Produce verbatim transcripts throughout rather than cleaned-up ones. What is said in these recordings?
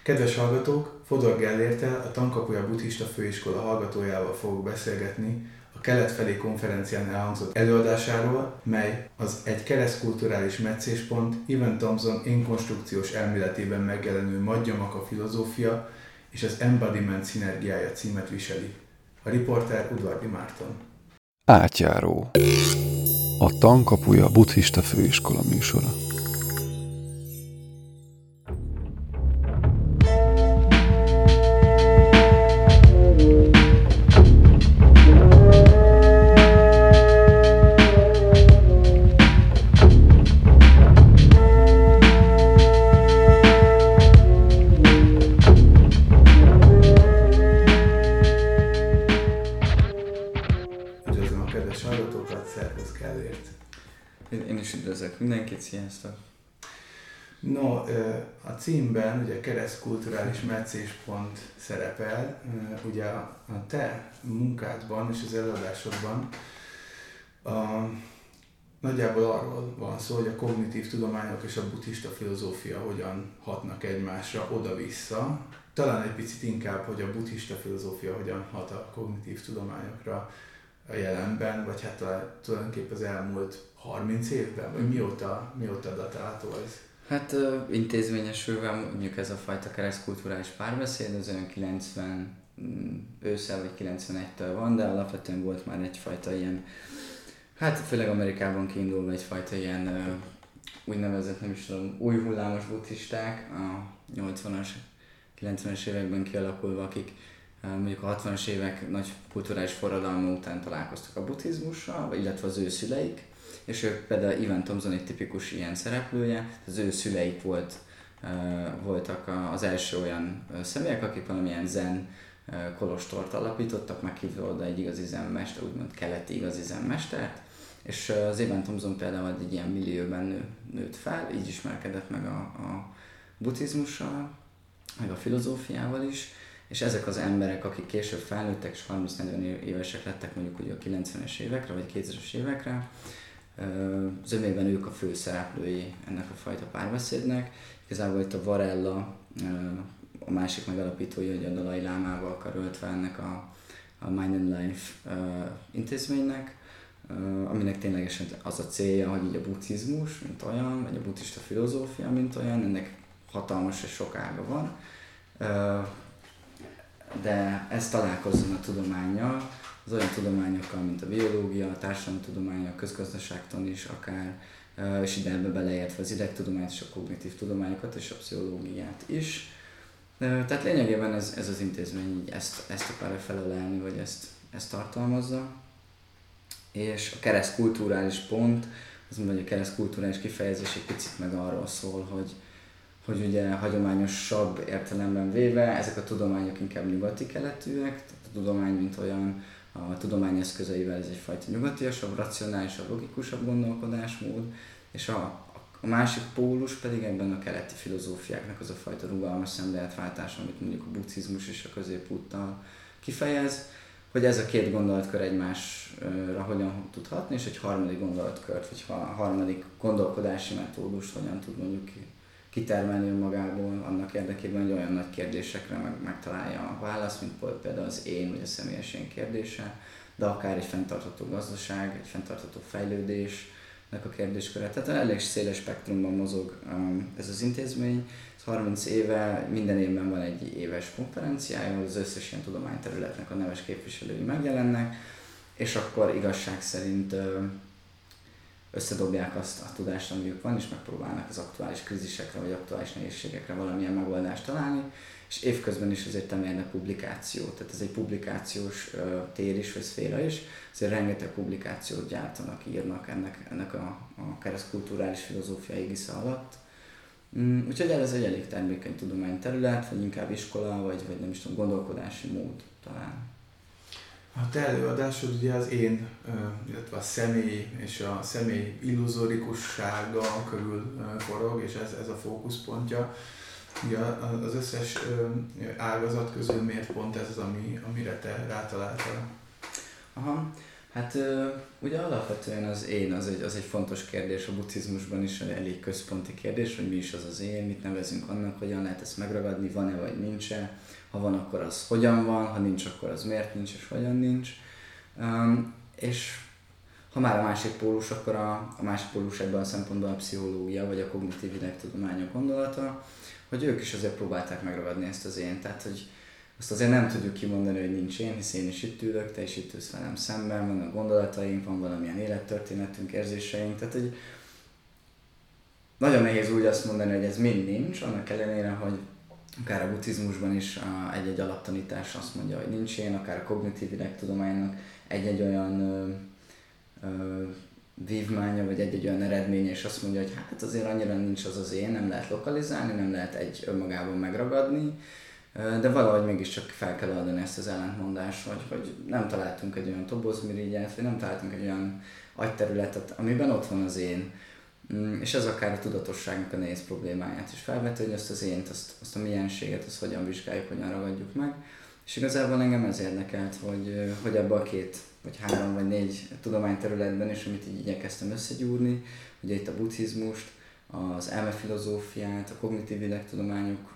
Kedves hallgatók, Fodor Gellérttel, a Tankapuja Buddhista Főiskola hallgatójával fogok beszélgetni a Kelet felé konferencián elhangzott előadásáról, mely az Egy keresztkulturális meccéspont Evan Thompson énkonstrukciós elméletében megjelenő Madhyamaka filozófia és az embodiment szinergiája címet viseli. A riporter Udvardi Márton. Átjáró. A Tankapuja Buddhista Főiskola műsora. Mindenkit, sziasztok! No, a címben ugye keresztkulturális meccéspont szerepel, ugye a te munkádban és az előadásodban a, nagyjából arról van szó, hogy a kognitív tudományok és a buddhista filozófia hogyan hatnak egymásra oda-vissza. Talán egy picit inkább, hogy a buddhista filozófia hogyan hat a kognitív tudományokra a jelenben, vagy hát a, tulajdonképpen az elmúlt harminc évben, vagy mióta, mióta datálható ez? Hát uh, intézményesülve mondjuk ez a fajta keresztkulturális párbeszéd, az olyan kilencven ősszel vagy kilencvenegytől van, de alapvetően volt már egyfajta ilyen, hát főleg Amerikában kiindulva egyfajta ilyen uh, úgynevezett, nem is tudom, új hullámos buddhisták, a nyolcvanas, kilencvenes években kialakulva, akik mondjuk a hatvanas évek nagy kulturális forradalma után találkoztak a buddhizmussal, illetve az ő szüleik, és ők például Evan Thompson egy tipikus ilyen szereplője, az ő szüleik volt, voltak az első olyan személyek, akik valamilyen zen kolostort alapítottak, meghívva oda egy igazi zenmester, úgymond keleti igazi zenmestert, és az Evan Thompson például egy ilyen millióben nő, nőtt fel, így ismerkedett meg a, a buddhizmussal, meg a filozófiával is, és ezek az emberek, akik később felnőttek és harminc-negyven évesek lettek mondjuk ugye a kilencvenes évekre vagy kétezres évekre, zömében ők a fő szereplői ennek a fajta párbeszédnek. Igazából itt a Varella, a másik megalapítója, hogy a Dalai Lámával karöltve ennek a, a Mind and Life intézménynek, aminek ténylegesen az a célja, hogy így a buddhizmus, mint olyan, vagy a buddhista filozófia, mint olyan, ennek hatalmas és sok ága van. De ez találkozzon a tudománnyal, az olyan tudományokkal, mint a biológia, a társadalomtudomány, a közgazdaságtan is akár, és ide ebbe beleértve az idegtudományt és a kognitív tudományokat és a pszichológiát is. Tehát lényegében ez, ez az intézmény így ezt, ezt akarja felölelni, vagy ezt, ezt tartalmazza. És a keresztkulturális pont, az mondja, hogy a keresztkulturális kifejezés egy picit meg arról szól, hogy hogy ugye hagyományosabb értelemben véve ezek a tudományok inkább nyugati keletűek, tehát a tudomány mint olyan a tudomány eszközeivel ez egyfajta nyugatiasabb, racionálisabb, logikusabb gondolkodásmód, és a, a másik pólus pedig ebben a keleti filozófiáknak az a fajta rugalmas szemléletváltás, amit mondjuk a buddhizmus és a középúttal kifejez, hogy ez a két gondolatkör egymásra hogyan tud hatni, és egy harmadik gondolatkört, vagy a harmadik gondolkodási metódust hogyan tud mondjuk kitermelni önmagából annak érdekében, hogy olyan nagy kérdésekre meg, megtalálja a választ, mint például az én vagy a személyes én kérdése, de akár egy fenntartható gazdaság, egy fenntartható fejlődésnek a kérdésköre. Tehát elég széles spektrumban mozog ez az intézmény. harminc éve minden évben van egy éves konferenciája, ahol az összes ilyen tudományterületnek a neves képviselői megjelennek, és akkor igazság szerint összedobják azt a tudást, amiük van, és megpróbálnak az aktuális krízisekre vagy aktuális nehézségekre valamilyen megoldást találni, és évközben is azért emérnek publikáció, tehát ez egy publikációs uh, tér is, vagy szféra is, azért rengeteg publikációt gyártanak, írnak ennek, ennek a, a keresztkulturális filozófiai égisze alatt. Mm, úgyhogy ez egy elég termékeny tudományterület, vagy inkább iskola, vagy, vagy nem is tudom, gondolkodási mód talán. A te előadásod ugye az én, illetve a személy és a személy illuzórikussága körül forog, és ez, ez a fókuszpontja. Ugye az összes ágazat közül miért pont ez az, ami, amire te rátaláltál? Aha. Hát ugye alapvetően az én az egy, az egy fontos kérdés, a buddhizmusban is elég központi kérdés, hogy mi is az az én, mit nevezünk annak, hogyan lehet ezt megragadni, van-e vagy nincs-e, ha van, akkor az hogyan van, ha nincs, akkor az miért nincs és hogyan nincs. Um, és ha már a másik pólus, akkor a, a másik pólus ebben a szempontból a pszichológia vagy a kognitív idegtudományok gondolata, hogy ők is azért próbálták megragadni ezt az én, tehát hogy azt azért nem tudjuk kimondani, hogy nincs én, hisz én is itt ülök, te is itt ülsz velem szemben, vannak gondolataink, van valamilyen élettörténetünk, érzéseink, tehát hogy nagyon nehéz úgy azt mondani, hogy ez mind nincs, annak ellenére, hogy akár a buddhizmusban is egy-egy alaptanítás azt mondja, hogy nincs én, akár a kognitív idegtudománynak egy-egy olyan ö, ö, vívmánya, vagy egy-egy olyan eredménye, és azt mondja, hogy hát azért annyira nincs az az én, nem lehet lokalizálni, nem lehet egy önmagában megragadni, de valahogy mégiscsak fel kell adni ezt az ellentmondást, hogy, hogy nem találtunk egy olyan tobozmirigyet, vagy nem találtunk egy olyan agyterületet, amiben ott van az én. És ez akár a tudatosságnak a nehéz problémáját is felveti, hogy azt az ént, azt, azt a mienséget, azt hogyan vizsgáljuk, hogyan ragadjuk meg. És igazából engem ez érdekelt, hogy, hogy ebben a két, vagy három, vagy négy tudományterületben is, amit így igyekeztem összegyúrni, ugye itt a buddhizmust, az elmefilozófiát, a kognitív idegtudományok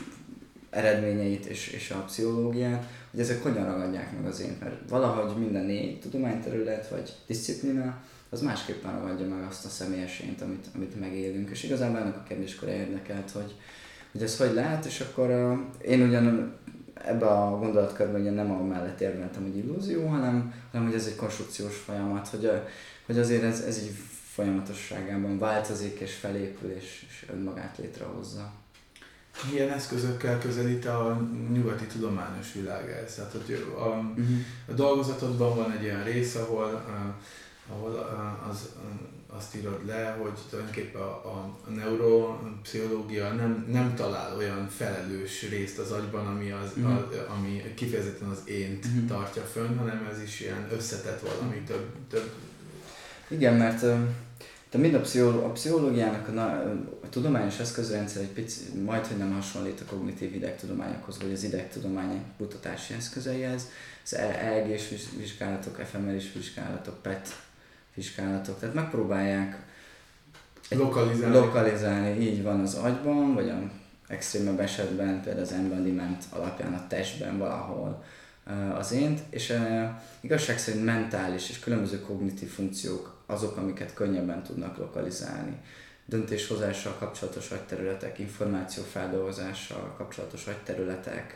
eredményeit és, és a pszichológiát, hogy ezek hogyan ragadják meg az ént, mert valahogy minden négy tudományterület vagy diszciplína, az másképpen ragadja meg azt a személyes ént, amit, amit megélünk. És igazából ennek a kérdéskor érdekelt, hogy, hogy ez hogy lehet, és akkor uh, én ugyan ebbe a gondolatkörben ugye nem amellett érveltem, hogy illúzió, hanem, hanem hogy ez egy konstrukciós folyamat, hogy, uh, hogy azért ez, ez így folyamatosságában változik és felépül és, és önmagát létrehozza. Milyen eszközökkel közelít a nyugati tudományos világhez? Tehát, hogy a, uh-huh. a dolgozatodban van egy olyan rész, ahol, uh, ahol uh, az, uh, azt írod le, hogy tulajdonképpen a, a, a neuropszichológia nem, nem talál olyan felelős részt az agyban, ami, az, uh-huh. a, ami kifejezetten az ént uh-huh. tartja fönn, hanem ez is ilyen összetett valami több. több. Igen, mert uh... de mind a, pszicholó- a pszichológiának a, a tudományos eszközrendszer egy pici, majd, hogy nem hasonlít a kognitív idegtudományokhoz, vagy az idegtudományi kutatási eszközeihez. Az E E G-s vizsgálatok, ef em er-is vizsgálatok, pé e té vizsgálatok, tehát megpróbálják lokalizálni. lokalizálni, így van az agyban, vagy a extrémebb esetben, például az embodiment alapján a testben valahol az ént, és e, igazság szerint mentális és különböző kognitív funkciók azok, amiket könnyebben tudnak lokalizálni. Döntéshozással kapcsolatos agyterületek, információfeldolgozással kapcsolatos agyterületek,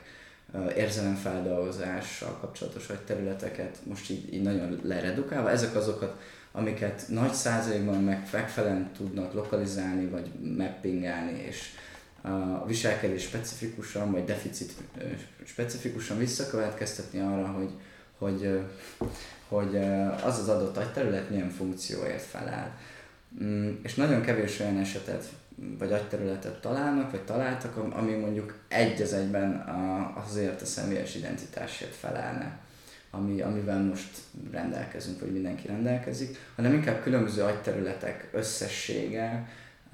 érzelemfeldolgozással kapcsolatos agyterületeket, most így, így nagyon leredukálva, ezek azokat, amiket nagy százalékban megfelelően tudnak lokalizálni, vagy mappingálni, és a viselkedés specifikusan, vagy deficit specifikusan visszakövetkeztetni arra, hogy, hogy, hogy az az adott agyterület milyen funkcióért felel. És nagyon kevés olyan esetet, vagy agyterületet találnak, vagy találtak, ami mondjuk egy az egyben azért a személyes identitásért felelne, ami, amivel most rendelkezünk, vagy mindenki rendelkezik, hanem inkább különböző agyterületek összessége,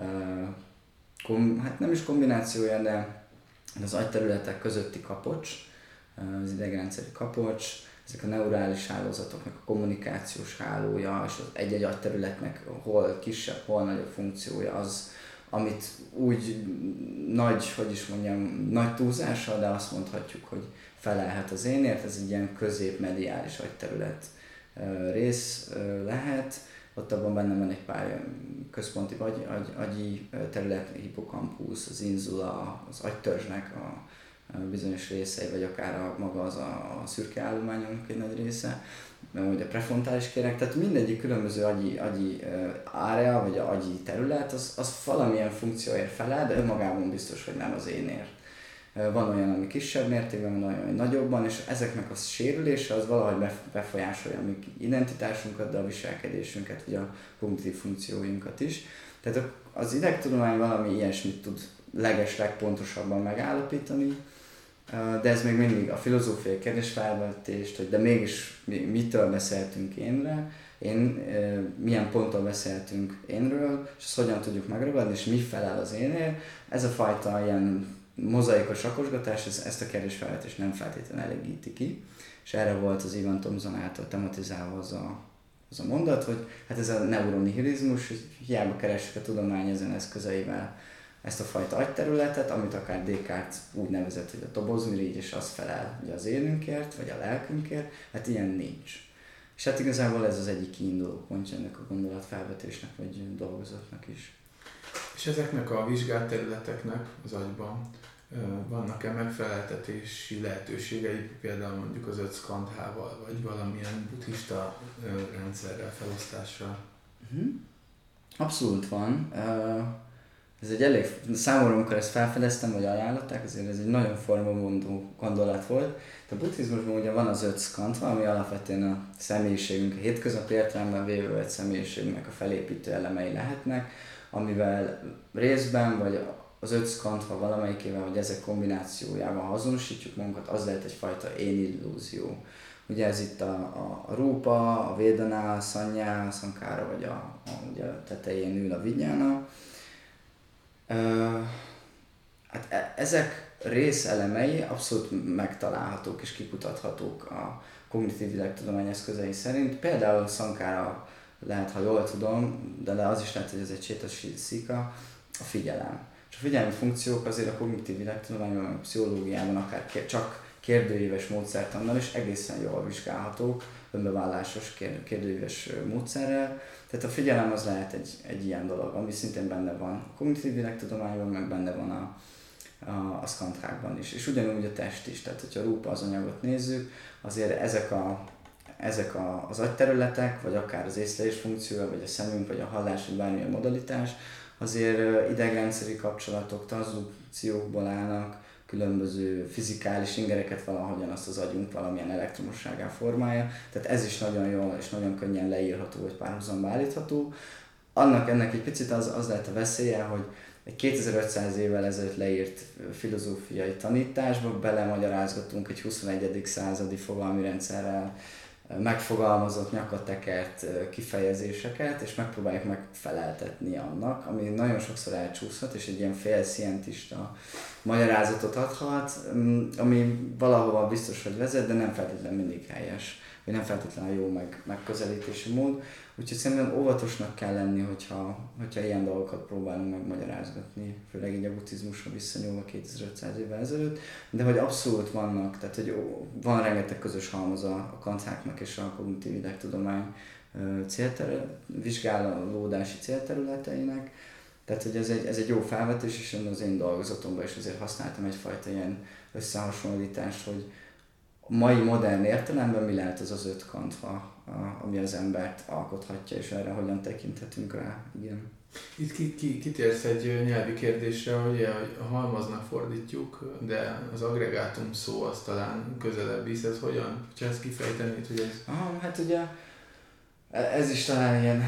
Kom, hát nem is kombinációja, de az agyterületek közötti kapocs, az idegrendszeri kapocs, ezek a neurális hálózatoknak a kommunikációs hálója, és az egy-egy agyterületnek hol kisebb, hol nagyobb funkciója az, amit úgy nagy, hogy is mondjam, nagy túlzással, de azt mondhatjuk, hogy felelhet az énért, ez egy ilyen középmediális agyterület rész lehet. Ott abban benne van egy pár központi agy, agy, agyi terület, hippokampusz, az inzula, az agytörzsnek a bizonyos részei, vagy akár a, maga az a, a szürke állományunknak egy nagy része, vagy a prefrontális kéreg, tehát mindegyik különböző agyi, agyi área, vagy a agyi terület, az, az valamilyen funkcióért felel, de önmagában biztos, hogy nem az énért. Van olyan, ami kisebb mértékben, van olyan, ami nagyobban, és ezeknek a sérülése az valahogy befolyásolja a mi identitásunkat, de a viselkedésünket, vagy a kognitív funkcióinkat is. Tehát az idegtudomány valami ilyesmit tud legesleg pontosabban megállapítani, de ez még mindig a filozófiai kérdésfelvetést, hogy de mégis mitől beszéltünk énre, én, milyen ponttól beszéltünk énről, és ezt hogyan tudjuk megragadni, és mi felel az énért. Ez a fajta ilyen mozaikos rakosgatás ez, ezt a kérdésfelvetést nem feltétlenül elégíti ki, és erre volt az Ivan Thompson által tematizálva az a, az a mondat, hogy hát ez a neuronihilizmus, hiába keressük a tudomány ezen eszközeivel ezt a fajta agyterületet, amit akár Descartes úgy nevezett, hogy a dobozmirigy, és az felel ugye az énünkért, vagy a lelkünkért, hát ilyen nincs. És hát igazából ez az egyik kiinduló pontja ennek a gondolatfelvetésnek, vagy dolgozatnak is. És ezeknek a vizsgált területeknek az agyban vannak-e megfeleltetési lehetőségei, például mondjuk az öt skandhával, vagy valamilyen buddhista rendszerrel, felosztással? Abszolút van. Ez egy elég, számomra, amikor ezt felfedeztem, vagy ajánlották, azért ez egy nagyon formamondó gondolat volt. A buddhizmusban ugye van az öt skandha, ami alapvetően a személyiségünk, a hétköznapi értelemben véve egy személyiségünknek a felépítő elemei lehetnek, amivel részben, vagy az öt skandha valamelyikével, vagy ezek kombinációjával azonosítjuk magunkat, az lehet egyfajta én-illúzió. Ugye ez itt a, a, a rúpa, a védana, a szanyá, a szankára, vagy a, a, ugye a tetején ül a vigyána. Uh, hát e- ezek részelemei abszolút megtalálhatók és kikutathatók a kognitív világtudomány eszközei szerint. Például szankára lehet, ha jól tudom, de az is lehet, hogy ez egy csétasika, a figyelem. És a figyelmi funkciók azért a kognitív világtudományban, a pszichológiában akár kér, csak kérdőíves módszertannal is egészen jól vizsgálhatók, önbevállásos kérdőíves módszerrel. Tehát a figyelem az lehet egy, egy ilyen dolog, ami szintén benne van a kognitív világtudományban, meg benne van a, a, a skandhákban is. És ugyanúgy a test is, tehát hogyha a rúpa az anyagot nézzük, azért ezek, a, ezek a, az agyterületek, vagy akár az észlelés funkciója, vagy a szemünk, vagy a hallás, vagy bármilyen modalitás, azért idegrendszeri kapcsolatok, transzdukciókból állnak, különböző fizikális ingereket valahogyan azt az agyunk valamilyen elektromosságá formálja. Tehát ez is nagyon jól és nagyon könnyen leírható, vagy párhuzamba állítható. Annak ennek egy picit az, az lehet a veszélye, hogy egy kétezer-ötszáz évvel ezelőtt leírt filozófiai tanításba belemagyarázgatunk egy huszonegyedik századi fogalmi rendszerrel megfogalmazott, nyakatekert kifejezéseket, és megpróbáljuk megfeleltetni annak, ami nagyon sokszor elcsúszhat, és egy ilyen félszientista magyarázatot adhat, ami valahova biztos, hogy vezet, de nem feltétlenül mindig helyes, vagy nem feltétlenül jó meg, megközelítési mód. Úgyhogy szerintem óvatosnak kell lenni, hogyha, hogyha ilyen dolgokat próbálunk megmagyarázgatni, főleg így a buddhizmusra visszanyúlva kétezer-ötszáz évvel ezelőtt, de hogy abszolút vannak, tehát hogy van rengeteg közös halmaz a kantháknak és a kognitív világtudomány célterület, vizsgálódási célterületeinek. Tehát, hogy ez egy, ez egy jó felvetés, és én az én dolgozatomban is azért használtam egyfajta ilyen összehasonlítást, hogy a mai modern értelemben mi lehet az az öt kantha, ami az embert alkothatja, és erre hogyan tekinthetünk rá. Igen. Itt ki, ki, kitérsz egy nyelvi kérdésre, hogy a halmaznak fordítjuk, de az agregátum szó az talán közelebb visz, ez hogyan? Ha ezt kifejtenéd, hogy ez... Ah, hát ugye ez is talán ilyen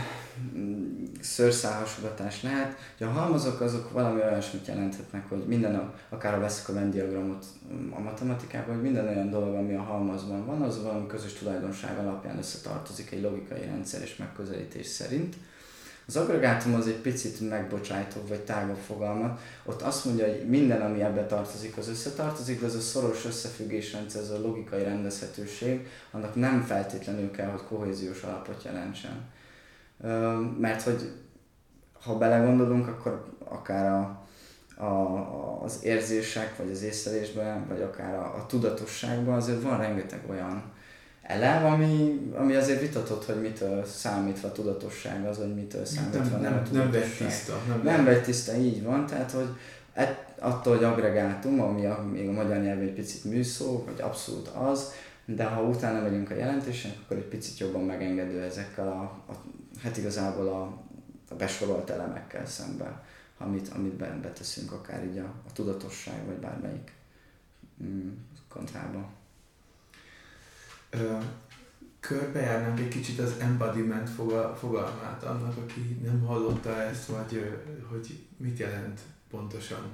szőrszálhasogatás lehet. Ugye a halmazok azok valami olyasmit jelenthetnek, hogy minden, a, akár ha veszük a Venn diagramot a matematikában, hogy minden olyan dolog, ami a halmazban van, az valami közös tulajdonság alapján összetartozik egy logikai rendszer és megközelítés szerint. Az agregátum az egy picit megbocsájtóbb vagy tágabb fogalmat. Ott azt mondja, hogy minden, ami ebbe tartozik, az összetartozik, de az a szoros összefüggésrendszer, ez a logikai rendezhetőség, annak nem feltétlenül kell, hogy kohéziós alapot jelentsen. Mert hogy ha belegondolunk, akkor akár a, a, az érzések, vagy az észlelésben, vagy akár a, a tudatosságban azért van rengeteg olyan elem, ami, ami azért vitatott, hogy mitől számítva a tudatosság az, vagy mitől számítva nem, nem, nem a tudatosság. Nem vegy tiszta. Nem, nem vegy tiszta, így van, tehát hogy ett, attól, hogy agregátum, ami a, még a magyar nyelven egy picit műszó, vagy abszolút az, de ha utána megyünk a jelentésen, akkor egy picit jobban megengedő ezekkel a, a hát igazából a, a besorolt elemekkel szemben, amit, amit beteszünk akár így a, a tudatosság, vagy bármelyik mm, kontrába. Körbejárnánk egy kicsit az embodiment fogal, fogalmát annak, aki nem hallotta ezt, vagy hogy mit jelent pontosan?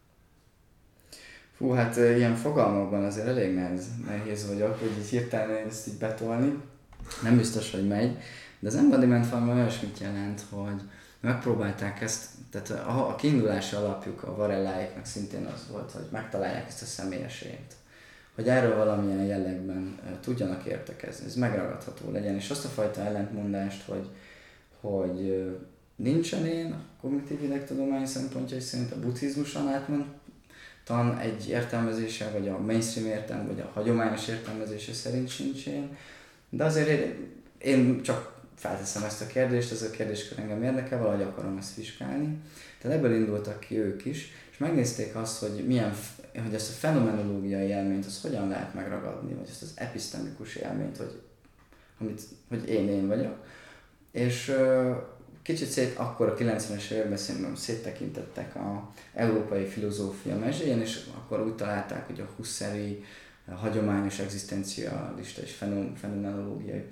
Fú, hát ilyen fogalmakban azért elég nehéz, nehéz vagyok, hogy így hirtelen ezt így betolni. Nem biztos, hogy megy. De az embodiment valami olyasmit jelent, hogy megpróbálták ezt, tehát a, a kiindulási alapjuk a Varelláéknak szintén az volt, hogy megtalálják ezt a személyes ént. Hogy erről valamilyen jellegben tudjanak értekezni, ez megragadható legyen, és azt a fajta ellentmondást, hogy, hogy nincsen én a kognitív idegtudomány szempontjai szerint a buddhizmuson átment tan egy értelmezése, vagy a mainstream értelme, vagy a hagyományos értelmezése szerint sincs én, de azért én csak felteszem ezt a kérdést, ez a kérdéskör engem érdekel, valahogy akarom ezt vizsgálni. Tehát ebből indultak ki ők is, és megnézték azt, hogy milyen, hogy ezt a fenomenológiai élményt, az hogyan lehet megragadni, vagy ezt az episztemikus élményt, hogy, amit, hogy én én vagyok. És kicsit szét, akkor a kilencvenes években széttekintettek a európai filozófia mezséjén, és akkor úgy találták, hogy a Husserli hagyományos egzisztencialista és fenomenológiai,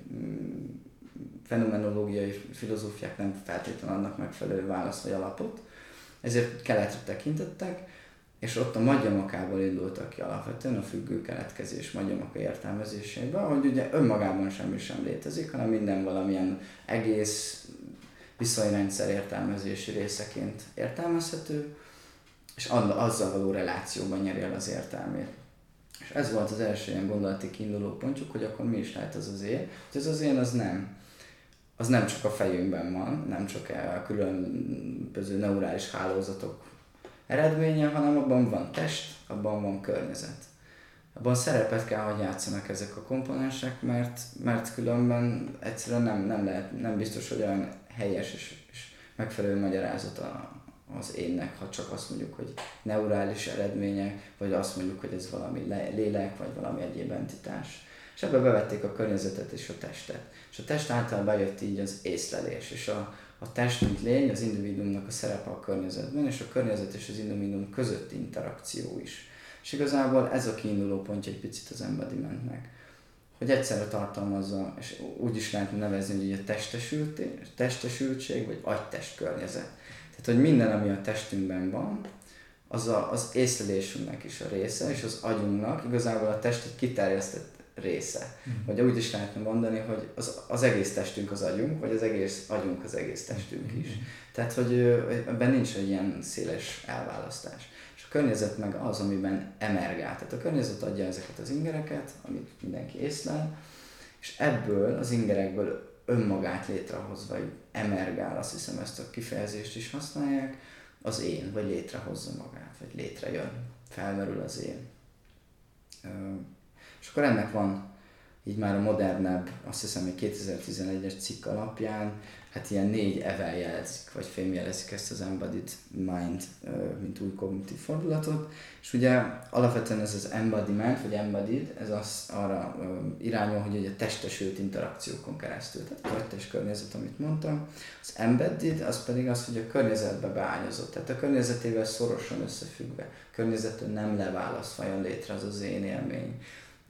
fenomenológiai filozófiák nem feltétlenül annak megfelelő választ vagy alapot, ezért keletre tekintettek, és ott a magyamakából indultak ki alapvetően a függő keletkezés magyamaka értelmezésében, hogy ugye önmagában semmi sem létezik, hanem minden valamilyen egész viszonyrendszer értelmezési részeként értelmezhető, és azzal való relációban nyeri el az értelmét. És ez volt az első ilyen gondolati kiinduló pontjuk, hogy akkor mi is lehet az az én, hogy ez az én az nem. Az nem csak a fejünkben van, nem csak a különböző neurális hálózatok eredménye, hanem abban van test, abban van környezet. Abban szerepet kell, hogy játszanak ezek a komponensek, mert, mert különben egyszerűen nem, nem, lehet, nem biztos, hogy olyan helyes és, és megfelelő magyarázata az énnek, ha csak azt mondjuk, hogy neurális eredmények, vagy azt mondjuk, hogy ez valami lélek, vagy valami egyéb entitás. És ebbe bevették a környezetet és a testet. És a test által bejött így az észlelés, és a, a test, mint lény, az individuumnak a szerepe a környezetben, és a környezet és az individuum közötti interakció is. És igazából ez a kiinduló pontja egy picit az embodimentnek, hogy egyszerre tartalmazza, és úgy is lehet nevezni, hogy a testesültség, testesültség vagy agytest környezet. Tehát, hogy minden, ami a testünkben van, az a, az észlelésünknek is a része, és az agyunknak igazából a test egy kiterjesztett része. Mm. Vagy úgy is lehetne mondani, hogy az, az egész testünk az agyunk, vagy az egész agyunk az egész testünk is. Mm. Tehát, hogy ebben nincs egy ilyen széles elválasztás. És a környezet meg az, amiben emergál. Tehát a környezet adja ezeket az ingereket, amit mindenki észlel, és ebből, az ingerekből önmagát létrehozva, vagy emergál, azt hiszem ezt a kifejezést is használják, az én, vagy létrehozza magát, vagy létrejön, felmerül az én. És akkor ennek van így már a modernebb, azt hiszem, hogy kétezer-tizenegyes cikk alapján, hát ilyen négy evel jelzik, vagy fémjelezik ezt az embodied mind, mint új kognitív fordulatot. És ugye alapvetően ez az embodiment, vagy embodied, ez az arra irányul, hogy a testesült interakciókon keresztül, tehát a test környezet, amit mondtam. Az embedded, az pedig az, hogy a környezetbe beágyazott, tehát a környezetével szorosan összefüggve, a környezettől nem leválasztva jön létre az az én élmény.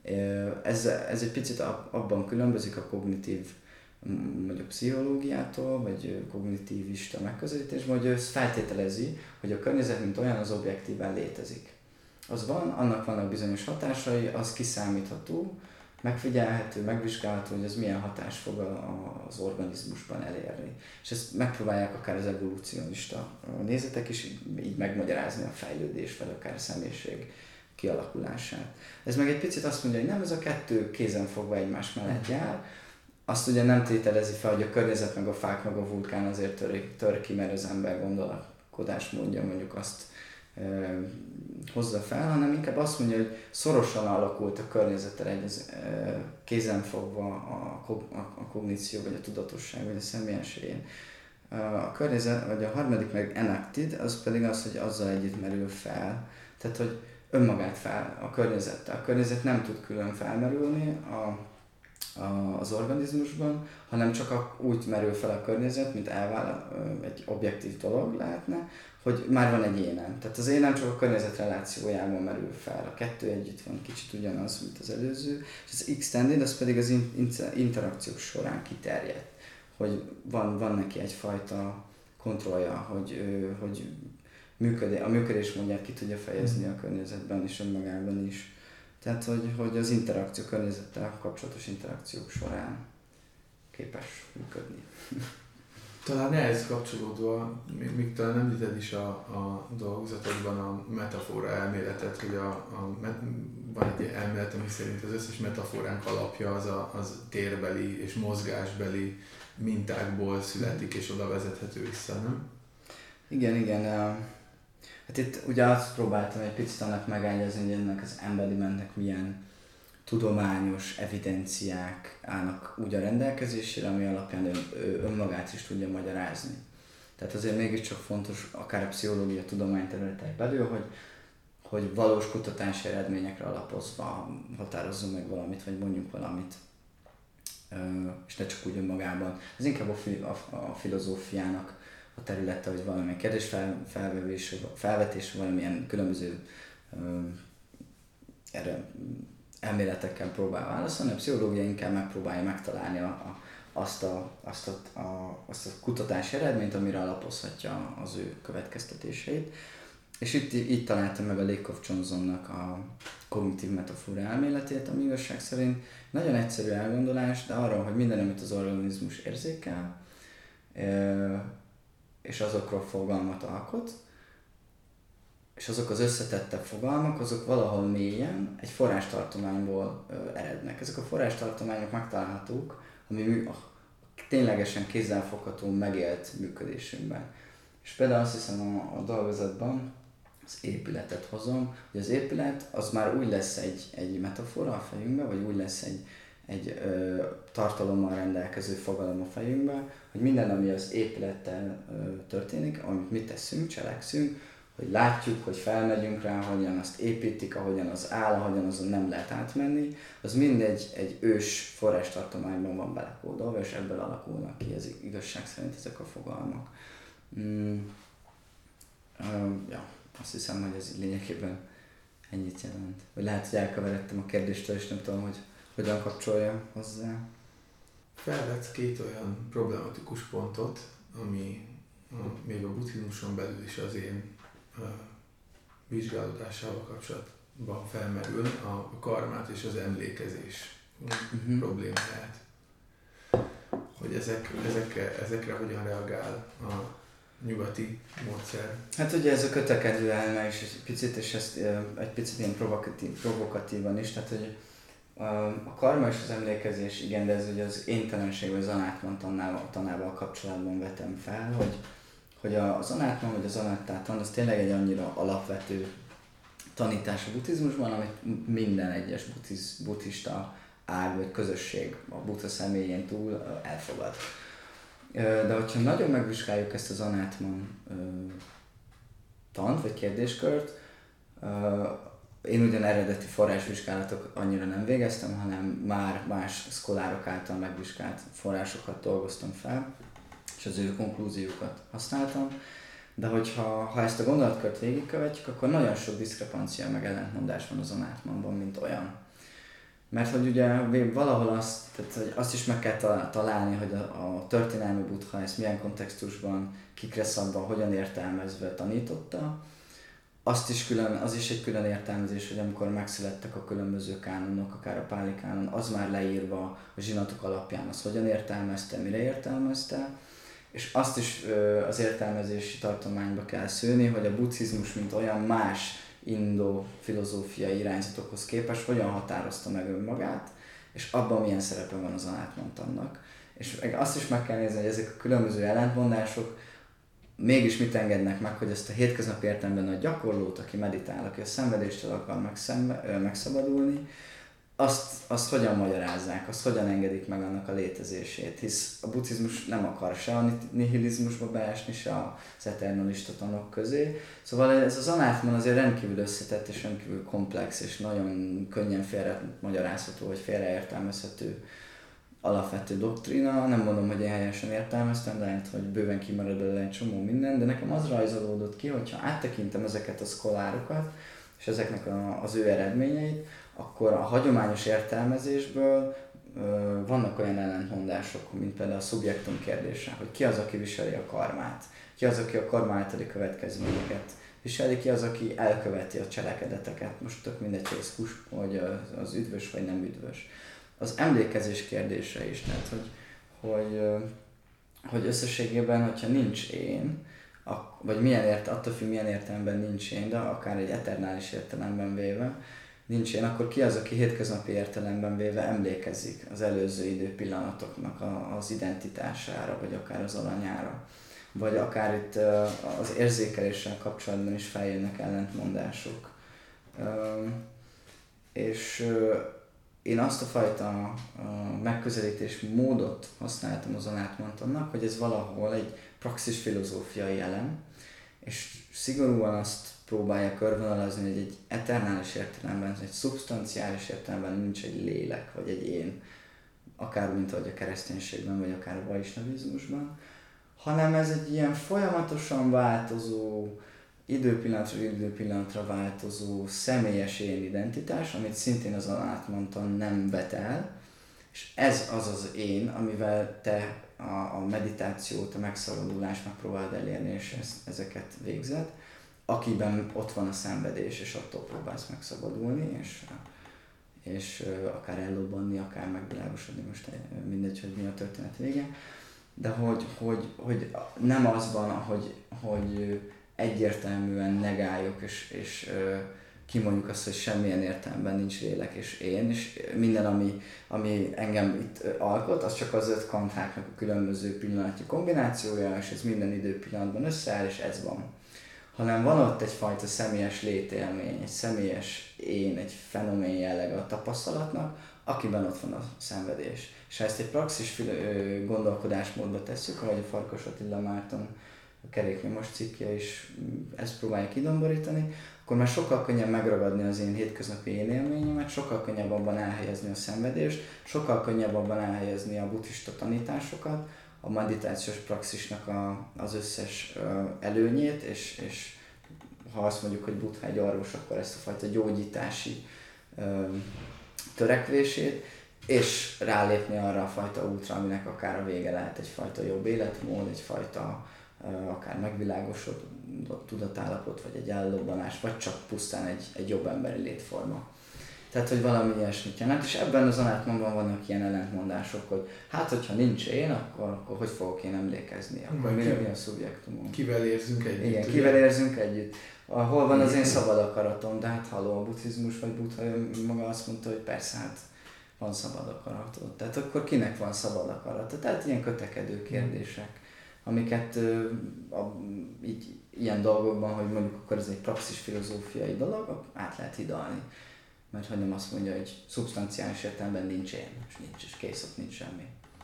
Ez, ez egy picit abban különbözik a kognitív mondjuk pszichológiától, vagy kognitívista megközelítésben, hogy ez feltételezi, hogy a környezet, mint olyan, az objektíven létezik. Az van, annak vannak bizonyos hatásai, az kiszámítható, megfigyelhető, megvizsgálható, hogy ez milyen hatást fog az organizmusban elérni. És ezt megpróbálják akár az evolúcionista nézetek is így megmagyarázni a fejlődést, vagy akár a személyiség kialakulását. Ez meg egy picit azt mondja, hogy nem, ez a kettő kézenfogva egymás mellett jár. Azt ugye nem tételezi fel, hogy a környezet, meg a fák, meg a vulkán azért tör, tör ki, mert az ember gondolkodásmódja mondjuk azt e, hozza fel, hanem inkább azt mondja, hogy szorosan alakult a környezettel egy e, kézenfogva a, a, a kogníció, vagy a tudatosság, vagy a személyiségén. A környezet, vagy a harmadik meg enacted, az pedig az, hogy azzal együtt merül fel. Tehát, hogy önmagát fel a környezettel. A környezet nem tud külön felmerülni a, a, az organizmusban, hanem csak a, úgy merül fel a környezet, mint elvál egy objektív dolog lehetne, hogy már van egy énem. Tehát az énem csak a környezet relációjában merül fel. A kettő együtt van kicsit ugyanaz, mint az előző. És az extended, az pedig az interakciók során kiterjedt. Hogy van, van neki egyfajta kontrollja, hogy, hogy működés, a működésmódját ki tudja fejezni a környezetben és önmagában is. Tehát, hogy, hogy az interakció, környezettel kapcsolatos interakciók során képes működni. Talán ehhez kapcsolódva, még, még talán említed is a, a dolgozatodban a metafora elméletet, hogy a, a, van egy elmélet, ami szerint az összes metaforánk alapja az a az térbeli és mozgásbeli mintákból születik, és oda vezethető vissza, nem? Igen, igen. Hát itt ugye azt próbáltam egy picit annak megágyazni, hogy ennek az embedimentnek milyen tudományos evidenciák állnak úgy a rendelkezésére, ami alapján ön, önmagát is tudja magyarázni. Tehát azért mégiscsak fontos, akár a pszichológia tudományterületek belül, hogy, hogy valós kutatási eredményekre alapozva határozzunk meg valamit, vagy mondjuk valamit, és ne csak úgy önmagában. Ez inkább a, fi, a, a filozófiának a területe, hogy valamilyen kérdés fel, felvevés, felvetés, valamilyen különböző erre elméletekkel próbál válaszolni, a pszichológia inkább megpróbálja megtalálni a, a, azt, a, azt, a, a, azt a kutatási eredményt, amire alapozhatja az ő következtetéseit. És itt így találtam meg a Lakoff-Johnsonnak a kognitív metafora elméletét, ami igazság szerint nagyon egyszerű elgondolás, de arra, hogy minden, amit az organizmus érzékel, és azokról fogalmat alkot, és azok az összetettebb fogalmak, azok valahol mélyen egy forrástartományból ö, erednek. Ezek a forrástartományok megtalálhatók, ami a ténylegesen kézzelfogható megélt működésünkben. És például azt hiszem a, a dolgozatban az épületet hozom, hogy az épület az már úgy lesz egy, egy metafora a fejünkben, vagy úgy lesz egy, egy ö, tartalommal rendelkező fogalom a fejünkben, hogy minden, ami az épülettel ö, történik, amit mi teszünk, cselekszünk, hogy látjuk, hogy felmegyünk rá, hogyan azt építik, ahogyan az áll, ahogyan azon nem lehet átmenni, az mindegy egy ős forrástartományban van belekódolva, és ebből alakulnak ki ez igazság szerint ezek a fogalmak. Mm. Uh, ja, azt hiszem, hogy ez lényegében ennyit jelent. Vagy lehet, hogy elkeveredtem a kérdéstől, és nem tudom, hogy hogyan kapcsolja hozzá. Felvetsz két olyan problematikus pontot, ami a, még a buddhizmuson belül is az én a vizsgálódásával kapcsolatban felmerül, a karmát és az emlékezés uh-huh. problémáját. Hogy ezek, ezekre, ezekre hogyan reagál a nyugati módszer? Hát ugye ez a kötekedő elme is egy picit, és ezt egy picit ilyen provokatív, provokatívan is, tehát hogy a karma és az emlékezés, igen, de ez ugye az éntelenség vagy az anátman tanával, tanával kapcsolatban vetem fel, hogy hogy az anátman vagy az anattatan az tényleg egy annyira alapvető tanítás a buddhizmusban, amit minden egyes buddhiz, buddhista ág vagy közösség a buddha személyén túl elfogad. De hogyha nagyon megvizsgáljuk ezt az anátman tant vagy kérdéskört, én ugyan eredeti forrásvizsgálatok annyira nem végeztem, hanem már más szkolárok által megvizsgált forrásokat dolgoztam fel, és az ő konklúziókat használtam, de hogyha ha ezt a gondolatkört végigkövetjük, akkor nagyon sok diszkrepancia meg ellentmondás van az anátmanban, mint olyan. Mert hogy ugye valahol azt, tehát, hogy azt is meg kell találni, hogy a, a történelmi buddha ezt milyen kontextusban, kikre szabva, hogyan értelmezve tanította. Azt is külön, az is egy külön értelmezés, hogy amikor megszülettek a különböző kánonok, akár a páli kánon, az már leírva a zsinatok alapján, az hogyan értelmezte, mire értelmezte. És azt is ö, az értelmezési tartományba kell szőni, hogy a buddhizmus, mint olyan más indo-filozófiai irányzatokhoz képest, hogyan határozta meg önmagát, és abban milyen szerepe van az anátmantannak. És azt is meg kell nézni, hogy ezek a különböző ellentmondások mégis mit engednek meg, hogy ezt a hétköznapi értelemben a gyakorlót, aki meditál, aki a szenvedéstől akar megszembe, megszabadulni, azt, azt hogyan magyarázzák, azt hogyan engedik meg annak a létezését, hisz a buddhizmus nem akar se a nihilizmusba beesni, se az eternalista tanok közé. Szóval ez az anátman azért rendkívül összetett és rendkívül komplex, és nagyon könnyen félre magyarázható, vagy félreértelmezhető alapvető doktrína. Nem mondom, hogy én helyesen értelmeztem, de lehet, hogy bőven kimarad belőle egy csomó minden, de nekem az rajzolódott ki, hogyha áttekintem ezeket a szkolárokat, és ezeknek a, az ő eredményeit, akkor a hagyományos értelmezésből ö, vannak olyan ellentmondások, mint például a szubjektum kérdése, hogy ki az, aki viseli a karmát, ki az, aki a karma általi következményeket viseli, ki az, aki elköveti a cselekedeteket, most tök mindegy, hogy ez kus, hogy az üdvös vagy nem üdvös. Az emlékezés kérdése is, tehát hogy, hogy hogy összességében, hogyha nincs én, a, vagy milyen ért, attól függ, milyen értelemben nincs én, de akár egy eternális értelemben véve, nincs én, akkor ki az, aki hétköznapi értelemben véve emlékezik az előző időpillanatoknak a, az identitására, vagy akár az alanyára. Vagy akár itt az érzékeléssel kapcsolatban is feljönnek ellentmondások. És én azt a fajta megközelítés módot használtam azon átmondannak, hogy ez valahol egy praxis filozófiai elem, és szigorúan azt próbálja körvonalazni, hogy egy eternális értelemben, egy szubstanciális értelemben nincs egy lélek, vagy egy én, akár mint ahogy a kereszténységben, vagy akár a vaisnavizmusban, hanem ez egy ilyen folyamatosan változó, időpillanatról időpillanatra változó személyes én identitás, amit szintén azon átmondtam, nem vet el, és ez az az én, amivel te a, a meditációt, a megszabadulást megpróbáld elérni, és ezt, ezeket végzed, akiben ott van a szenvedés, és attól próbálsz megszabadulni, és, és akár ellobbanni, akár megvilágosodni, most mindegy, hogy mi a történet vége, de hogy, hogy, hogy nem az van, hogy, hogy egyértelműen negáljuk, és, és kimondjuk azt, hogy semmilyen értelemben nincs lélek és én, és minden, ami, ami engem itt alkot, az csak az öt kantháknak a különböző pillanatnyi kombinációja, és ez minden időpillanatban összeáll, és ez van. Hanem van ott egyfajta személyes létélmény, egy személyes én, egy fenomén jelleg a tapasztalatnak, akiben ott van a szenvedés. És ha ezt egy praxis gondolkodásmódba tesszük, ahogy a Farkas Attila Márton a Keréknyomos cikkje is ezt próbálja kidomborítani, akkor már sokkal könnyebb megragadni az én hétköznapi én élményemet, sokkal könnyebb abban elhelyezni a szenvedést, sokkal könnyebb abban elhelyezni a buddhista tanításokat, a meditációs praxisnak a, az összes ö, előnyét, és, és ha azt mondjuk, hogy Buddha egy orvos, akkor ezt a fajta gyógyítási ö, törekvését, és rálépni arra a fajta útra, aminek akár a vége lehet egyfajta jobb életmód, egyfajta akár megvilágosodott tudatállapot, vagy egy ellobbanás, vagy csak pusztán egy, egy jobb emberi létforma. Tehát, hogy valami ilyesmit jelent, és ebben az anátmonban vannak ilyen ellentmondások, hogy hát, hogyha nincs én, akkor, akkor hogy fogok én emlékezni, akkor mi, mi a szubjektumom. Kivel érzünk együtt. Igen, ugye? Kivel érzünk együtt. Hol van az én szabad akaratom, de hát halló, a buddhizmus vagy Buddha maga azt mondta, hogy persze, hát van szabad akaratod. Tehát akkor kinek van szabad akarata? Tehát ilyen kötekedő kérdések, amiket uh, a, így, ilyen dolgokban, hogy mondjuk akkor ez egy praxis filozófiai dolog, át lehet hidalni. Mert hogy nem azt mondja, hogy szubstanciális értelemben nincs én, és nincs, és kész, ott nincs semmi.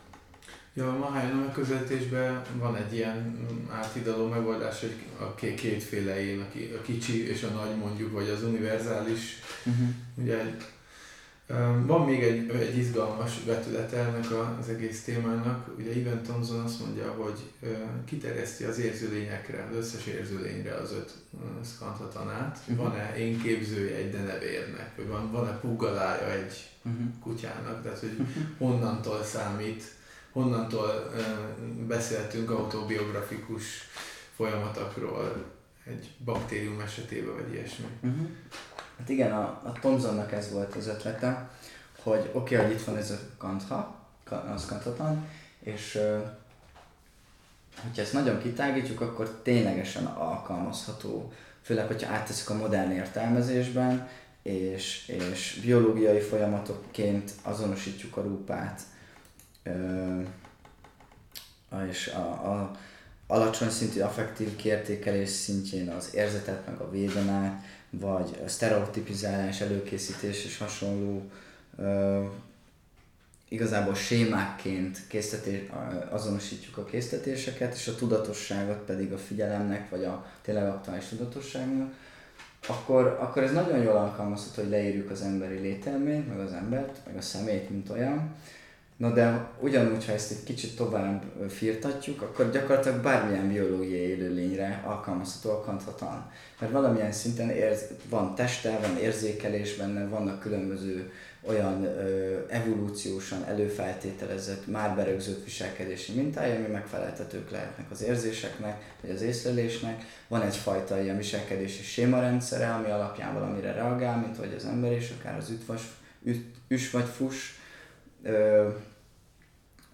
Ja, a Mahayana megközelítésben van egy ilyen áthidaló megoldás, hogy a kétféle én, a kicsi és a nagy mondjuk, vagy az univerzális. Uh-huh. Ugye egy, van még egy, egy izgalmas vetülete ennek az egész témának. Ugye Evan Thompson azt mondja, hogy kiterjeszti az érzőlényekre, az összes érzőlényre az öt szkandhatanát. Uh-huh. Van-e én képzője egy denevérnek, vagy van, van-e puggalája egy uh-huh. kutyának, tehát hogy honnantól számít, honnantól beszéltünk autobiografikus folyamatokról egy baktérium esetében, vagy ilyesmi. Uh-huh. Hát igen, a, a Thompsonnak ez volt az ötlete, hogy oké, okay, hogy itt van ez a kantha, a szkandhatan, és hogyha ezt nagyon kitágítjuk, akkor ténylegesen alkalmazható, főleg, hogyha átteszünk a modern értelmezésben, és, és biológiai folyamatokként azonosítjuk a rúpát, és a, a alacsony szintű affektív kiértékelés szintjén az érzetet, meg a védelmát, vagy a sztereotipizálás, előkészítés és hasonló uh, igazából sémákként késztetés, azonosítjuk a késztetéseket, és a tudatosságot pedig a figyelemnek, vagy a tényleg aktuális tudatosságnak, akkor, akkor ez nagyon jól alkalmazható, hogy leírjuk az emberi lételményt, meg az embert, meg a személyt, mint olyan. Na de ugyanúgy, ha ezt egy kicsit tovább firtatjuk, akkor gyakorlatilag bármilyen biológiai élőlényre alkalmazható a kanthatalm. Mert valamilyen szinten érz, van teste, van érzékelés benne, vannak különböző olyan ö, evolúciósan előfeltételezett, már berögzött viselkedési mintája, ami megfeleltetők lehetnek az érzéseknek, vagy az észlelésnek. Van egyfajta ilyen viselkedési sémarendszere, ami alapján valamire reagál, mint hogy az ember is, akár az ütvas, üt, üs vagy fus, Ö,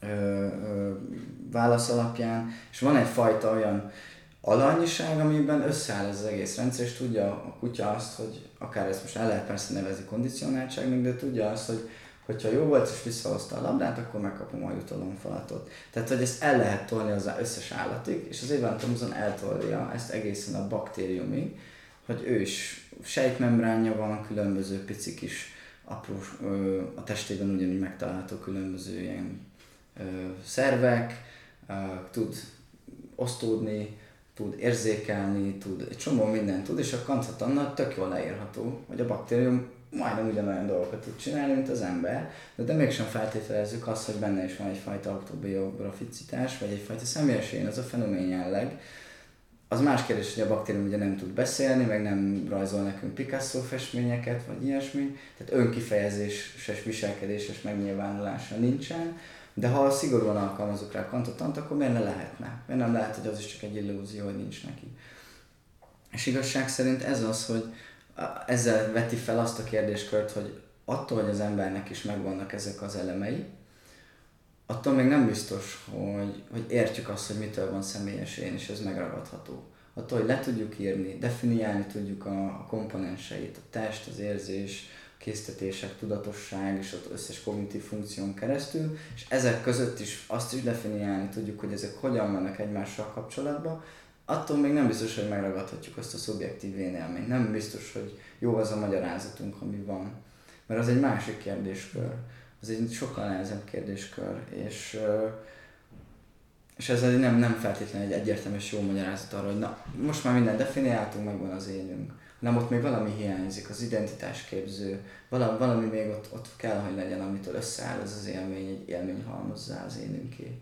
ö, ö, válasz alapján, és van egyfajta olyan alanyiság, amiben összeáll ez az egész rendszer, és tudja a kutya azt, hogy akár ezt most el lehet persze nevezni kondicionáltságnak, de tudja azt, hogy hogyha jó volt és visszahozta a labdát, akkor megkapom a jutalomfalatot. Tehát, hogy ezt el lehet tolni az összes állatig, és az Evan Thompson eltolja ezt egészen a baktériumig, hogy ő is sejtmembránja van, különböző pici kis apró, a testében ugyanúgy megtalálható különböző ilyen ö, szervek, ö, tud osztódni, tud érzékelni, tud egy csomó mindent tud, és a kancatannal tök jól leírható, hogy a baktérium majdnem ugyanolyan dolgokat tud csinálni, mint az ember, de, de mégsem feltételezzük azt, hogy benne is van egyfajta autobiograficitás, vagy egyfajta személyesén, az a fenomén jelleg. Az más kérdés, hogy a baktérium ugye nem tud beszélni, meg nem rajzol nekünk Picasso festményeket, vagy ilyesmi, tehát önkifejezéses, viselkedéses megnyilvánulása nincsen, de ha szigorúan alkalmazunk rá a kantotant, akkor miért ne lehetne? Miért nem lehet, hogy az is csak egy illúzió, hogy nincs neki? És igazság szerint ez az, hogy ezzel veti fel azt a kérdéskört, hogy attól, hogy az embernek is megvannak ezek az elemei, attól még nem biztos, hogy, hogy értjük azt, hogy mitől van személyes én, és ez megragadható. Attól, hogy le tudjuk írni, definiálni tudjuk a, a komponenseit, a test, az érzés, késztetések, tudatosság és az összes kognitív funkción keresztül, és ezek között is azt is definiálni tudjuk, hogy ezek hogyan vannak egymással kapcsolatban, attól még nem biztos, hogy megragadhatjuk azt a szubjektív én-élményt. Nem biztos, hogy jó az a magyarázatunk, ami van. Mert az egy másik kérdéskör. Az egy sokkal nehezebb kérdéskör. És, és ez nem, nem feltétlenül egy egyértelműs jó magyarázat arra, hogy na, most már mindent definiáltunk, megvan az énünk. Nem, ott még valami hiányzik, az identitásképző, valami, valami még ott, ott kell, hogy legyen, amitől összeáll ez az élmény, egy élmény halmozzá az énünké.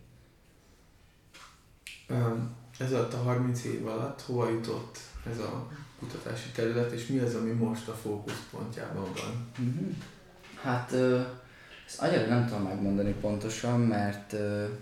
Um. Ez alatt a harminc év alatt hova jutott ez a kutatási terület, és mi az, ami most a fókuszpontjában van? Mm-hmm. Hát ezt annyira nem tudom megmondani pontosan, mert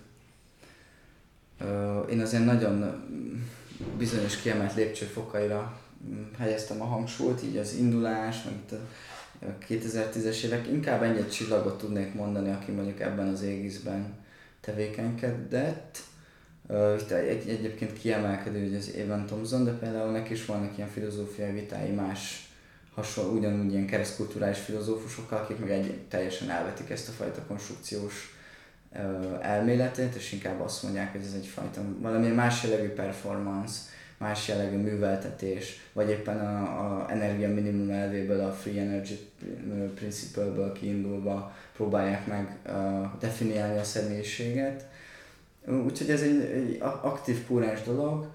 én azért nagyon bizonyos kiemelt lépcsőfokaira helyeztem a hangsúlyt, így az indulás, meg itt a kétezer-tízes évek, inkább egy csillagot tudnék mondani, aki mondjuk ebben az égiszben tevékenykedett. Uh, itt egy, egyébként kiemelkedő ugye az Evan Thompson, de például neki is vannak ilyen filozófiai vitái más hasonló, ugyanúgy ilyen keresztkulturális filozófusokkal, akik meg egy, teljesen elvetik ezt a fajta konstrukciós uh, elméletét, és inkább azt mondják, hogy ez egyfajta valamilyen más jellegű performance, más jellegű műveltetés, vagy éppen a, a energia minimum elvéből, a free energy principle-ből kiindulva próbálják meg uh, definiálni a személyiséget. Úgyhogy ez egy, egy aktív, kúrens dolog.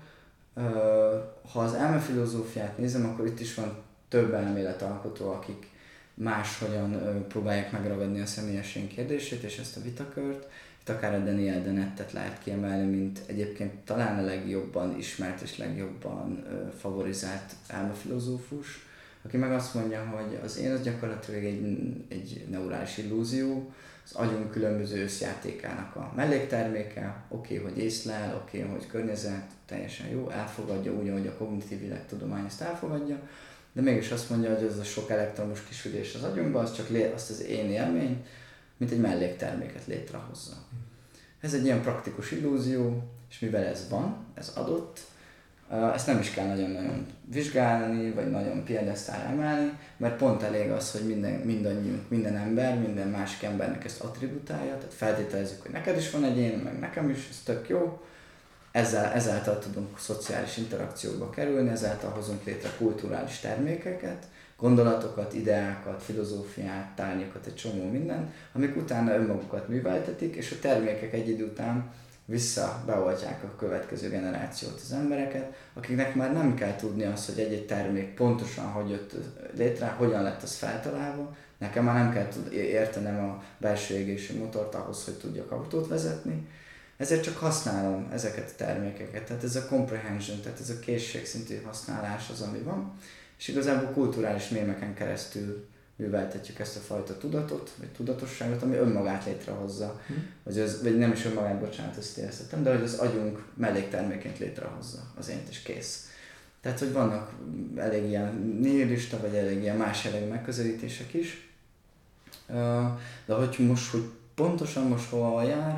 Ha az elmefilozófiát nézem, akkor itt is van több elméletalkotó, akik máshogyan próbálják megragadni a személyes én kérdését és ezt a vitakört. Itt akár a Daniel Denettet lehet kiemelni, mint egyébként talán a legjobban ismert és legjobban favorizált elmefilozófus, aki meg azt mondja, hogy az én az gyakorlatilag egy, egy neurális illúzió, az agyunk különböző összjátékának a mellékterméke, oké, okay, hogy észlel, oké, okay, hogy környezet, teljesen jó, elfogadja úgy, ahogy a kognitív világtudomány ezt elfogadja, de mégis azt mondja, hogy ez a sok elektromos kisüdés az agyunkban, az csak lé, azt az én élmény, mint egy mellékterméket létrehozza. Ez egy ilyen praktikus illúzió, és mivel ez van, ez adott, ezt nem is kell nagyon-nagyon vizsgálni, vagy nagyon piedesztára emelni, mert pont elég az, hogy minden, mindannyiunk, minden ember, minden másik embernek ezt attributálja, tehát feltételezzük, hogy neked is van egy én, meg nekem is, ez tök jó. Ezzel, ezáltal tudunk szociális interakcióba kerülni, ezáltal hozunk létre kulturális termékeket, gondolatokat, ideákat, filozófiát, tárgyakat, egy csomó mindent, amik utána önmagukat műveltetik, és a termékek egy idő után vissza beoltják a következő generációt, az embereket, akiknek már nem kell tudni azt, hogy egy-egy termék pontosan hogy jött létre, hogyan lett az feltalálva. Nekem már nem kell tud, értenem a belső égési motort ahhoz, hogy tudjak autót vezetni. Ezért csak használom ezeket a termékeket. Tehát ez a comprehension, tehát ez a készségszintű használás az, ami van. És igazából kulturális mémeken keresztül műveltetjük ezt a fajta tudatot, vagy tudatosságot, ami önmagát létrehozza. Hmm. Vagy, az, vagy nem is önmagát, bocsánat, ezt éreztem, de hogy az agyunk mellékterméként létrehozza az ént, és kész. Tehát, hogy vannak elég ilyen nihilista, vagy elég ilyen más jellegű megközelítések is. De hogy most, hogy pontosan most hova jár,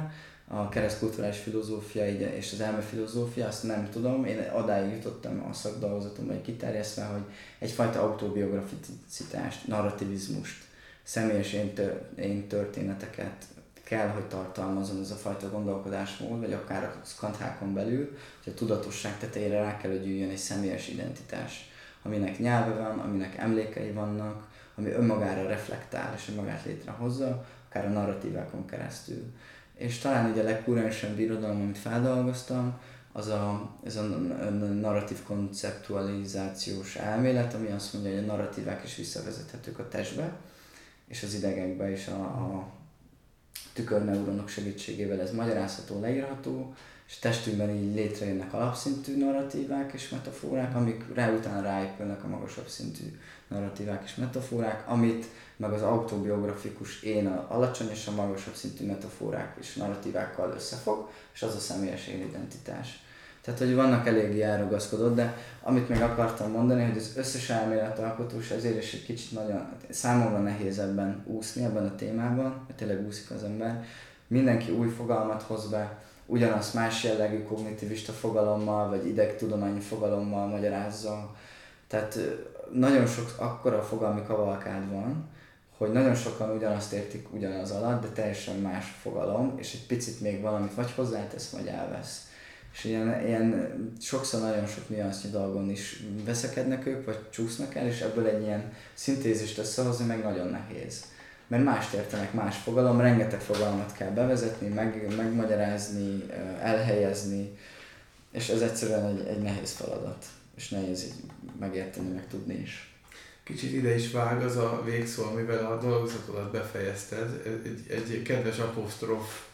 a keresztkulturális filozófia és az elmefilozófia, azt nem tudom, én odáig jutottam a szakdolgozatomban kiterjesztve, hogy egyfajta autobiograficitást, narrativizmust, személyes én, tör, én történeteket kell, hogy tartalmazon ez a fajta gondolkodásmód, vagy akár a szkandhákon belül, hogy a tudatosság tetejére rá kell, hogy üljön egy személyes identitás, aminek nyelve van, aminek emlékei vannak, ami önmagára reflektál és önmagát létrehozza, akár a narratívákon keresztül. És talán ugye a legkurensebb irodalom, amit feldolgoztam, az a, ez a narratív konceptualizációs elmélet, ami azt mondja, hogy a narratívák is visszavezethetők a testbe, és az idegekbe is a, a tükörneuronok segítségével ez magyarázható, leírható, és testünkben így létrejönnek alapszintű narratívák és metaforák, amik rá utána ráépülnek a magasabb szintű narratívák és metaforák, amit meg az autobiografikus én a alacsony és a magasabb szintű metaforák és narratívákkal összefog, és az a személyes én identitás. Tehát, hogy vannak eléggé elragaszkodott, de amit még akartam mondani, hogy az összes elméletalkotós ezért is egy kicsit nagyon, számomra nehéz ebben úszni, ebben a témában, mert tényleg úszik az ember. Mindenki új fogalmat hoz be, ugyanazt más jellegű kognitivista fogalommal, vagy idegtudományi fogalommal magyarázza. Tehát nagyon sok akkora fogalmi kavalkád van, hogy nagyon sokan ugyanazt értik ugyanaz alatt, de teljesen más fogalom, és egy picit még valamit vagy hozzátesz, vagy elvesz. És ilyen, ilyen sokszor nagyon sok nüansznyi dolgon is veszekednek ők, vagy csúsznak el, és ebből egy ilyen szintézist összehozni meg nagyon nehéz. Mert mást értenek, más fogalom, rengeteg fogalmat kell bevezetni, meg, megmagyarázni, elhelyezni, és ez egyszerűen egy, egy nehéz feladat, és nehéz így megérteni, meg tudni is. Kicsit ide is vág az a végszó, amivel a dolgozatodat befejezted, egy, egy kedves apostrof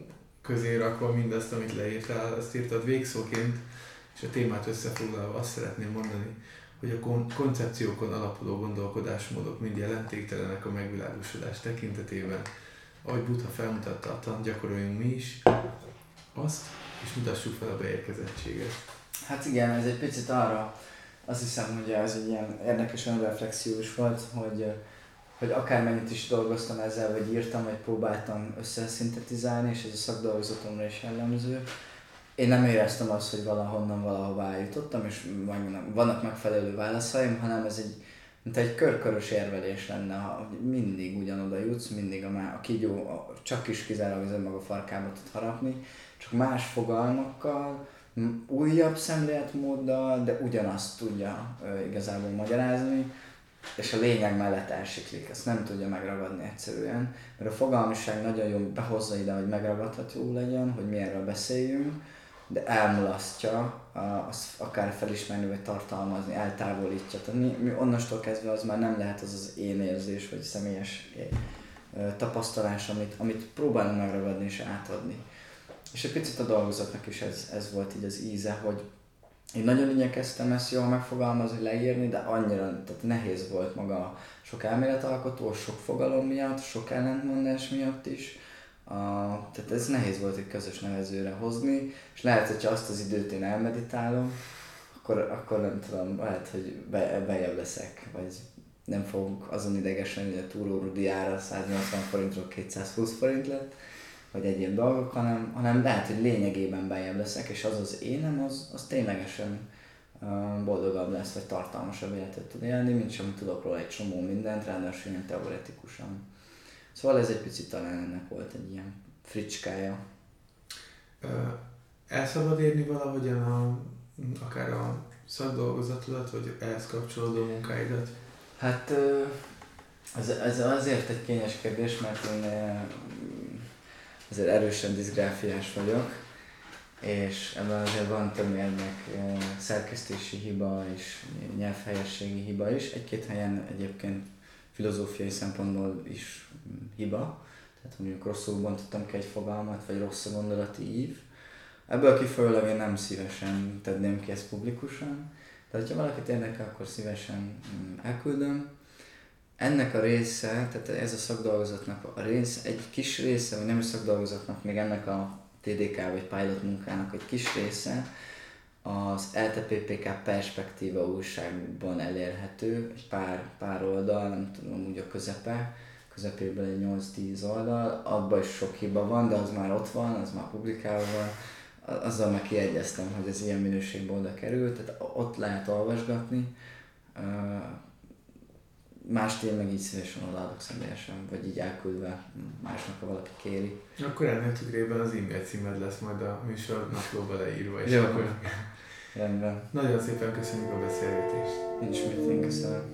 közé rakva mindazt, amit leírtál, azt írtad végszóként, és a témát összefoglalva azt szeretném mondani, hogy a kon- koncepciókon alapuló gondolkodásmódok mind jelentéktelenek a megvilágosodás tekintetében. Ahogy Buddha felmutatta a tant, gyakoroljunk mi is azt, és mutassuk fel a beérkezettséget. Hát igen, ez egy picit arra, azt hiszem, hogy ez egy ilyen érdekes önreflexiós volt, hogy hogy akármennyit is dolgoztam ezzel, vagy írtam, vagy próbáltam összeszintetizálni, és ez a szakdolgozatomra is jellemző. Én nem éreztem azt, hogy valahonnan valahová eljutottam, és vannak megfelelő válaszaim, hanem ez egy, mint egy körkörös érvelés lenne, ha mindig ugyanoda jutsz, mindig a, má, a kígyó a, csak is kizárólag az önmaga farkába tud harapni, csak más fogalmakkal, újabb szemléletmóddal, de ugyanazt tudja ö, igazából magyarázni, és a lényeg mellett elsiklik, ezt nem tudja megragadni egyszerűen, mert a fogalmiság nagyon jól behozza ide, hogy megragadható legyen, hogy mi erről beszéljünk, de elmulasztja, azt akár felismerni, vagy tartalmazni, eltávolítja. Tehát mi, mi onnastól kezdve az már nem lehet az az én érzés, vagy személyes tapasztalás, amit, amit próbálunk megragadni és átadni. És egy picit a dolgozatnak is ez, ez volt így az íze, hogy én nagyon igyekeztem ezt jól megfogalmazni, leírni, de annyira tehát nehéz volt maga sok elméletalkotó, sok fogalom miatt, sok ellentmondás miatt is. Uh, tehát ez nehéz volt egy közös nevezőre hozni, és lehet, hogyha azt az időt én elmeditálom, akkor, akkor nem tudom, lehet, hogy be, bejebb leszek, vagy nem fogok azon idegesen, hogy a túrórudi ára száznyolcvan forintról kétszázhúsz forint lett, vagy egyéb dolgok, hanem, hanem lehet, hogy lényegében bejebb leszek, és az az énem, az, az ténylegesen uh, boldogabb lesz, vagy tartalmasabb életet tud élni, mint sem tudok róla egy csomó mindent, ráadásul ilyen teoretikusan. Szóval ez egy picit talán ennek volt egy ilyen fricskája. Uh, el szabad érni valahogyan a, akár a szakdolgozatodat, vagy ehhez kapcsolódó munkáidat? Hát ez, ez azért egy kényes kérdés, mert én azért erősen diszgráfiás vagyok, és ebben azért van többnyelvnek szerkesztési hiba és nyelvhelyességi hiba is. Egy-két helyen egyébként filozófiai szempontból is hiba, tehát mondjuk rosszul bontottam ki egy fogalmat, vagy rossz a gondolati ív. Ebből kifolyólag én nem szívesen tenném ki ezt publikusan, de ha valakit érdekel, akkor szívesen elküldöm. Ennek a része, tehát ez a szakdolgozatnak a rész, egy kis része, vagy nem is szakdolgozatnak, még ennek a té dé ká vagy pilot munkának egy kis része, az el té pé pé ká Perspektíva újságban elérhető, egy pár, pár oldal, nem tudom, úgy a közepe, közepéből egy nyolc-tíz oldal, abban is sok hiba van, de az már ott van, az már publikálva van. Azzal már kiegyeztem, hogy ez ilyen minőségben oda került, tehát ott lehet olvasgatni. Mást én meg így szívesen odaadok személyesen, vagy így elküldve másnak, ha valaki kéri. Akkor ennél tükrében az e-mail címed lesz majd a műsor naplóba leírva. És Jó, akkor... rendben. Nagyon szépen köszönjük a beszélgetést. Én ismét én köszönöm.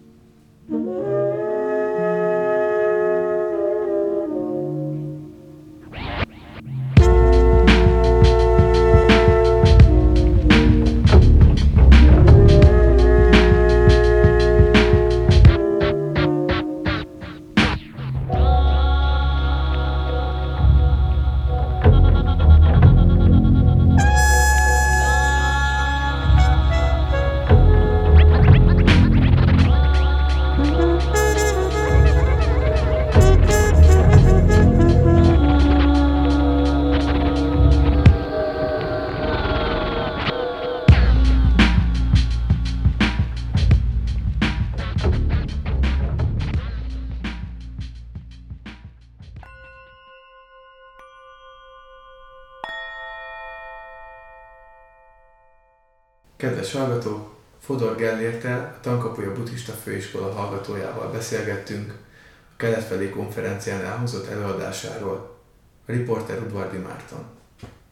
Kedves hallgatók, Fodor Gellérttel, a Tankapuja Buddhista Főiskola hallgatójával beszélgettünk a Kelet-felé konferencián elhozott előadásáról. A riporter Udvardi Márton.